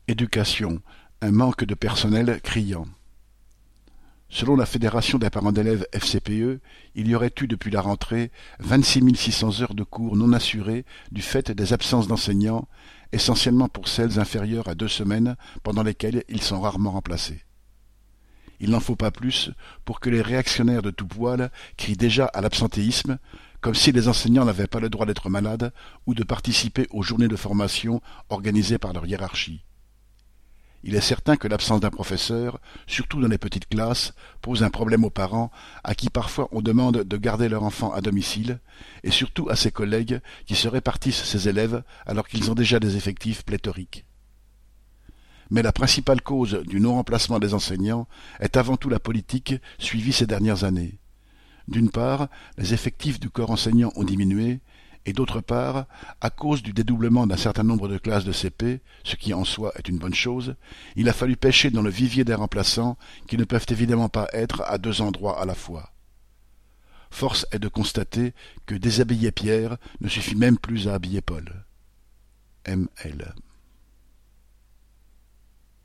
Éducation, un manque de personnel criant. Selon la Fédération des parents d'élèves FCPE, il y aurait eu depuis la rentrée 26 600 heures de cours non assurées du fait des absences d'enseignants, essentiellement pour celles inférieures à 2 semaines pendant lesquelles ils sont rarement remplacés. Il n'en faut pas plus pour que les réactionnaires de tout poil crient déjà à l'absentéisme, comme si les enseignants n'avaient pas le droit d'être malades ou de participer aux journées de formation organisées par leur hiérarchie. Il est certain que l'absence d'un professeur, surtout dans les petites classes, pose un problème aux parents à qui parfois on demande de garder leur enfant à domicile, et surtout à ses collègues qui se répartissent ces élèves alors qu'ils ont déjà des effectifs pléthoriques. Mais la principale cause du non-remplacement des enseignants est avant tout la politique suivie ces dernières années. D'une part, les effectifs du corps enseignant ont diminué, et d'autre part, à cause du dédoublement d'un certain nombre de classes de CP, ce qui en soi est une bonne chose, il a fallu pêcher dans le vivier des remplaçants qui ne peuvent évidemment pas être à 2 endroits à la fois. Force est de constater que déshabiller Pierre ne suffit même plus à habiller Paul. M.L.